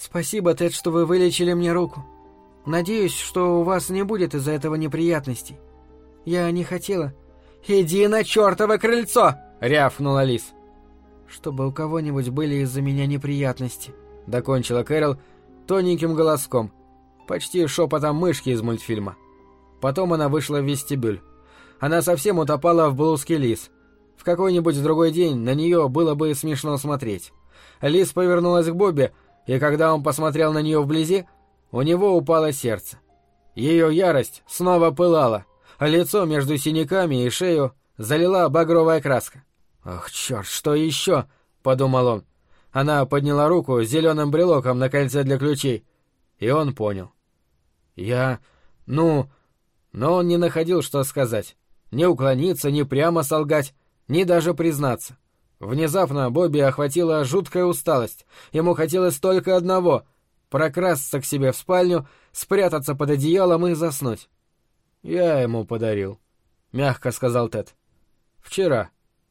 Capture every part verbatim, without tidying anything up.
«Спасибо, Тед, что вы вылечили мне руку. Надеюсь, что у вас не будет из-за этого неприятностей. Я не хотела...» «Иди на чертово крыльцо!» — рявкнула Лиз. «Чтобы у кого-нибудь были из-за меня неприятности», — докончила Кэрол тоненьким голоском, почти шепотом мышки из мультфильма. Потом она вышла в вестибюль. Она совсем утопала в блузке Лиз. В какой-нибудь другой день на нее было бы смешно смотреть. Лиз повернулась к Бобби, и когда он посмотрел на нее вблизи, у него упало сердце. Ее ярость снова пылала, а лицо между синяками и шею залила багровая краска. «Ах, черт, что еще?» — подумал он. Она подняла руку с зеленым брелоком на кольце для ключей, и он понял. «Я... ну...» Но он не находил, что сказать. Ни уклониться, ни прямо солгать, ни даже признаться. Внезапно Бобби охватила жуткая усталость. Ему хотелось только одного — прокрасться к себе в спальню, спрятаться под одеялом и заснуть. «Я ему подарил», — мягко сказал Тед. «Вчера».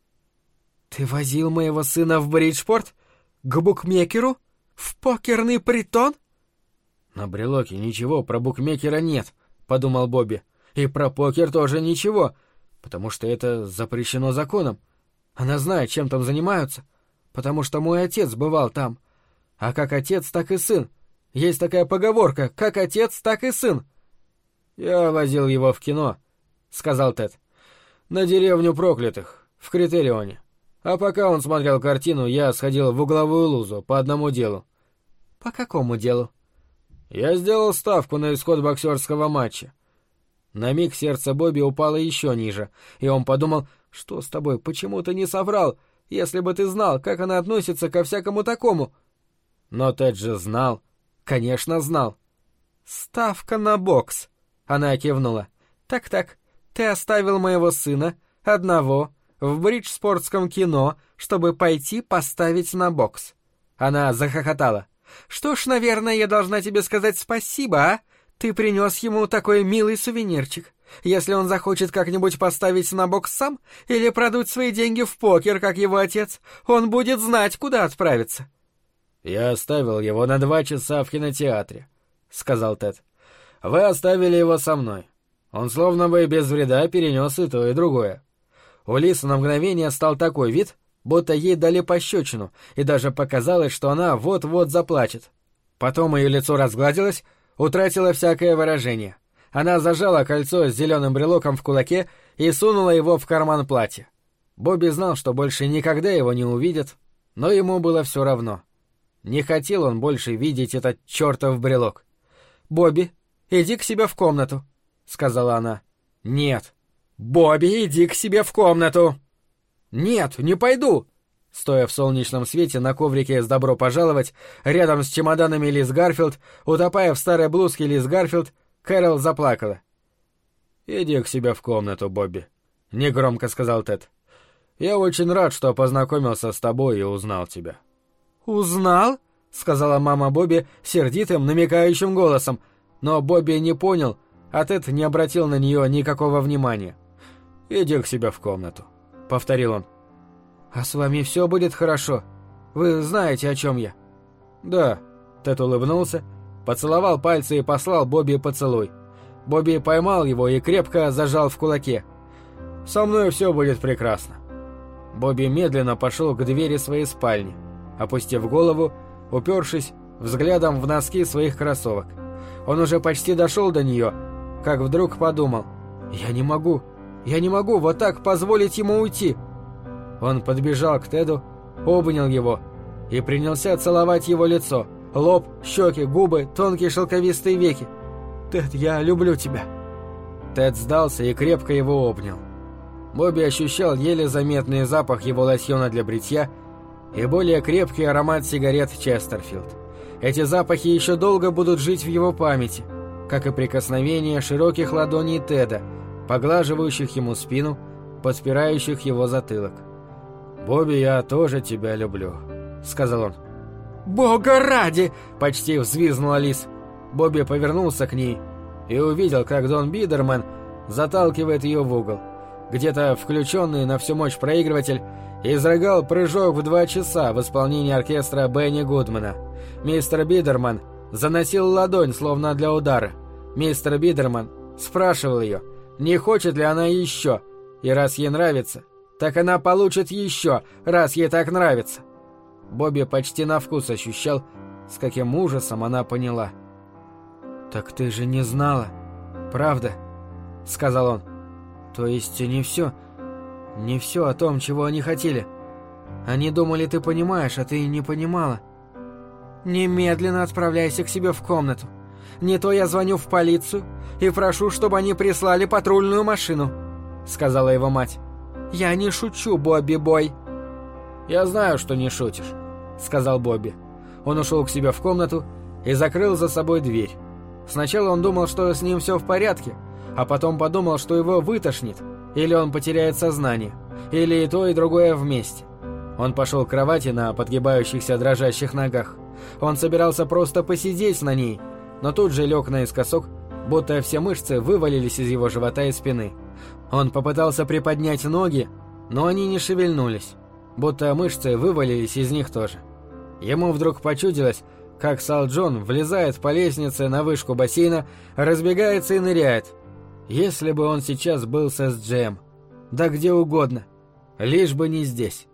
«Ты возил моего сына в Бриджпорт? К букмекеру? В покерный притон?» «На брелоке ничего про букмекера нет», — подумал Бобби. «И про покер тоже ничего, потому что это запрещено законом. Она знает, чем там занимаются, потому что мой отец бывал там. А как отец, так и сын. Есть такая поговорка: как отец, так и сын». «Я возил его в кино», — сказал Тед. «На деревню проклятых, в Критерионе. А пока он смотрел картину, я сходил в угловую лузу по одному делу». «По какому делу?» «Я сделал ставку на исход боксерского матча». На миг сердце Бобби упало еще ниже, и он подумал: «Что с тобой, почему ты не соврал? Если бы ты знал, как она относится ко всякому такому». Но Тед же знал, конечно, знал. «Ставка на бокс», — она кивнула. «Так-так, ты оставил моего сына, одного, в бриджспортском кино, чтобы пойти поставить на бокс». Она захохотала. «Что ж, наверное, я должна тебе сказать спасибо, а? Ты принес ему такой милый сувенирчик. Если он захочет как-нибудь поставить на бокс сам или продуть свои деньги в покер, как его отец, он будет знать, куда отправиться». «Я оставил его на два часа в кинотеатре», — сказал Тед. «Вы оставили его со мной. Он словно бы без вреда перенес и то, и другое». У Лисы на мгновение стал такой вид, будто ей дали пощечину, и даже показалось, что она вот-вот заплачет. Потом ее лицо разгладилось, утратило всякое выражение. Она зажала кольцо с зеленым брелоком в кулаке и сунула его в карман платья. Бобби знал, что больше никогда его не увидит, но ему было все равно. Не хотел он больше видеть этот чертов брелок. «Бобби, иди к себе в комнату», — сказала она. «Нет». «Бобби, иди к себе в комнату!» «Нет, не пойду!» Стоя в солнечном свете на коврике с «Добро пожаловать», рядом с чемоданами Лиз Гарфилд, утопая в старой блузке Лиз Гарфилд, Кэрол заплакала. «Иди к себе в комнату, Бобби», — негромко сказал Тед. «Я очень рад, что познакомился с тобой и узнал тебя». «Узнал?» — сказала мама Бобби сердитым, намекающим голосом, но Бобби не понял, а Тед не обратил на нее никакого внимания. «Иди к себе в комнату», — повторил он. «А с вами все будет хорошо? Вы знаете, о чем я?» «Да», — Тед улыбнулся, поцеловал пальцы и послал Бобби поцелуй. Бобби поймал его и крепко зажал в кулаке. «Со мной все будет прекрасно». Бобби медленно пошел к двери своей спальни, опустив голову, упершись взглядом в носки своих кроссовок. Он уже почти дошел до нее, как вдруг подумал: «Я не могу, я не могу вот так позволить ему уйти». Он подбежал к Теду, обнял его и принялся целовать его лицо, лоб, щеки, губы, тонкие шелковистые веки. «Тед, я люблю тебя». Тед сдался и крепко его обнял. Бобби ощущал еле заметный запах его лосьона для бритья и более крепкий аромат сигарет Честерфилд. Эти запахи еще долго будут жить в его памяти, как и прикосновения широких ладоней Теда, поглаживающих ему спину, подпирающих его затылок. «Бобби, я тоже тебя люблю», — сказал он. «Бога ради!» — почти взвизгнула Лиз. Бобби повернулся к ней и увидел, как Дон Бидерман заталкивает ее в угол. Где-то включенный на всю мощь проигрыватель изрыгал прыжок в два часа в исполнении оркестра Бенни Гудмана. Мистер Бидерман заносил ладонь, словно для удара. Мистер Бидерман спрашивал ее, не хочет ли она еще, и раз ей нравится, так она получит еще, раз ей так нравится. Бобби почти на вкус ощущал, с каким ужасом она поняла. «Так ты же не знала, правда?» — сказал он. «То есть не все, не все о том, чего они хотели. Они думали, ты понимаешь, а ты не понимала. Немедленно отправляйся к себе в комнату. Не то я звоню в полицию и прошу, чтобы они прислали патрульную машину», — сказала его мать. «Я не шучу, Бобби-бой». «Я знаю, что не шутишь», — сказал Бобби. Он ушел к себе в комнату и закрыл за собой дверь. Сначала он думал, что с ним все в порядке, а потом подумал, что его вытошнит, или он потеряет сознание, или и то, и другое вместе. Он пошел к кровати на подгибающихся дрожащих ногах. Он собирался просто посидеть на ней, но тут же лег наискосок, будто все мышцы вывалились из его живота и спины. Он попытался приподнять ноги, но они не шевельнулись, будто мышцы вывалились из них тоже. Ему вдруг почудилось, как Сал Джон влезает по лестнице на вышку бассейна, разбегается и ныряет. Если бы он сейчас был с Эс-Джем, да где угодно, лишь бы не здесь.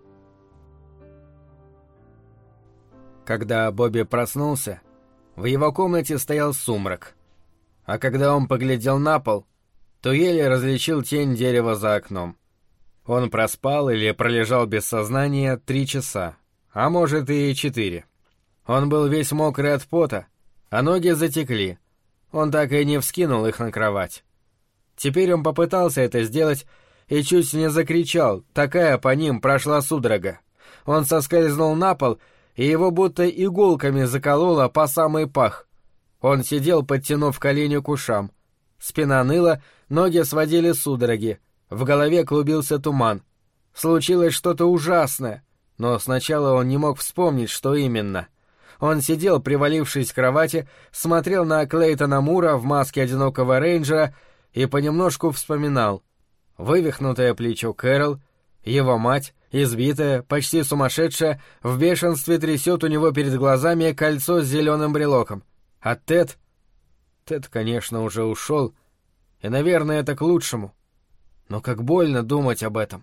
Когда Бобби проснулся, в его комнате стоял сумрак, а когда он поглядел на пол, то еле различил тень дерева за окном. Он проспал или пролежал без сознания три часа, а может и четыре. Он был весь мокрый от пота, а ноги затекли. Он так и не вскинул их на кровать. Теперь он попытался это сделать и чуть не закричал, такая по ним прошла судорога. Он соскользнул на пол, и его будто иголками закололо по самый пах. Он сидел, подтянув колени к ушам. Спина ныла, ноги сводили судороги, в голове клубился туман. Случилось что-то ужасное, но сначала он не мог вспомнить, что именно. Он сидел, привалившись к кровати, смотрел на Клейтона Мура в маске одинокого рейнджера и понемножку вспоминал. Вывихнутое плечо Кэрол, его мать, избитая, почти сумасшедшая, в бешенстве трясет у него перед глазами кольцо с зеленым брелоком. А Тед... Тед, конечно, уже ушел, и, наверное, это к лучшему. Но как больно думать об этом.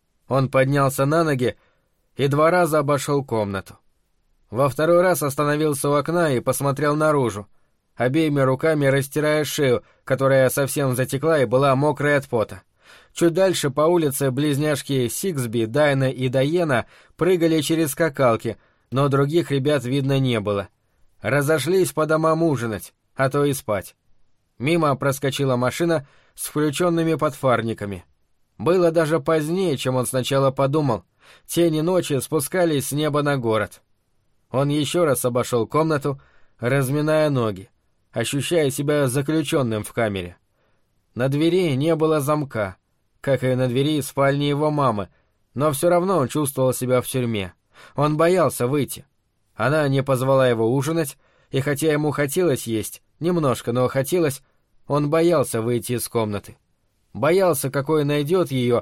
Он поднялся на ноги и два раза обошел комнату. Во второй раз остановился у окна и посмотрел наружу, обеими руками растирая шею, которая совсем затекла и была мокрая от пота. Чуть дальше по улице близняшки Сиксби, Дайна и Дайена прыгали через скакалки, но других ребят видно не было. Разошлись по домам ужинать, а то и спать. Мимо проскочила машина с включенными подфарниками. Было даже позднее, чем он сначала подумал. Тени ночи спускались с неба на город. Он еще раз обошел комнату, разминая ноги, ощущая себя заключенным в камере. На двери не было замка, как и на двери спальни его мамы, но все равно он чувствовал себя в тюрьме. Он боялся выйти. Она не позвала его ужинать, и хотя ему хотелось есть, немножко, но хотелось, он боялся выйти из комнаты. Боялся, какой найдет ее,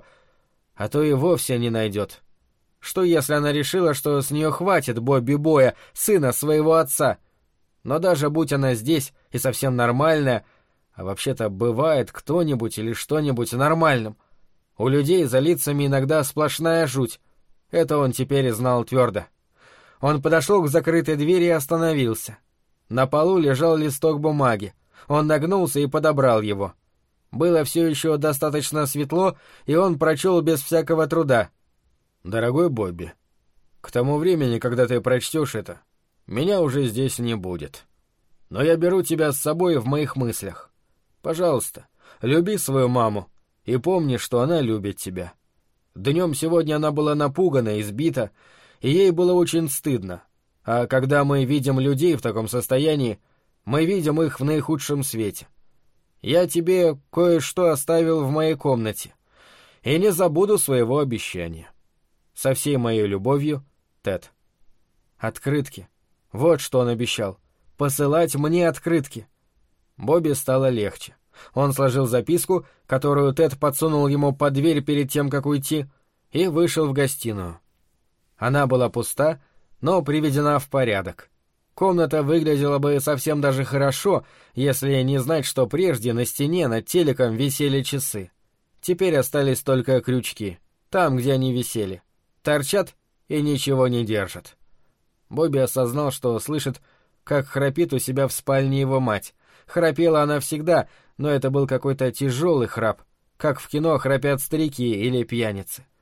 а то и вовсе не найдет. Что, если она решила, что с нее хватит Бобби-боя, сына своего отца? Но даже будь она здесь и совсем нормальная, а вообще-то бывает кто-нибудь или что-нибудь нормальным, у людей за лицами иногда сплошная жуть. Это он теперь знал твердо. Он подошел к закрытой двери и остановился. На полу лежал листок бумаги. Он нагнулся и подобрал его. Было все еще достаточно светло, и он прочел без всякого труда. «Дорогой Бобби, к тому времени, когда ты прочтешь это, меня уже здесь не будет. Но я беру тебя с собой в моих мыслях. Пожалуйста, люби свою маму и помни, что она любит тебя. Днем сегодня она была напугана, избита, и ей было очень стыдно. А когда мы видим людей в таком состоянии, мы видим их в наихудшем свете. Я тебе кое-что оставил в моей комнате, и не забуду своего обещания. Со всей моей любовью, Тед». Открытки. Вот что он обещал. Посылать мне открытки. Бобби стало легче. Он сложил записку, которую Тед подсунул ему под дверь перед тем, как уйти, и вышел в гостиную. Она была пуста, но приведена в порядок. Комната выглядела бы совсем даже хорошо, если не знать, что прежде на стене над телеком висели часы. Теперь остались только крючки, там, где они висели. Торчат и ничего не держат. Бобби осознал, что слышит, как храпит у себя в спальне его мать. Храпела она всегда, но это был какой-то тяжелый храп, как в кино храпят старики или пьяницы.